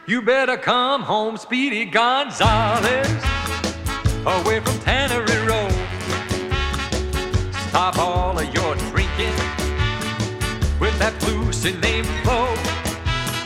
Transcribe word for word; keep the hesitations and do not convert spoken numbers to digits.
You better come home, Speedy Gonzales, away from Tannery Road. Stop all of your drinking with that Lucy named Flo.